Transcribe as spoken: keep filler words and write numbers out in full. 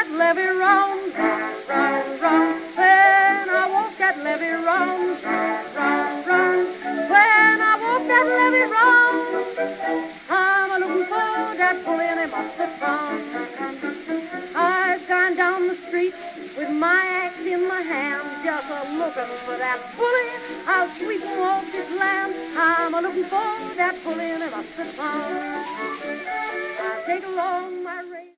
that levee round, round, round, round. When I walk that levee round, round, round, round. When I walk that levee round, I'm a looking for that pulley they must have found. I've gone down the street with my axe in my hand, just a looking for that pulley I'll sweep off this land. I'm a looking for that pulley they must have found. I take along my razor.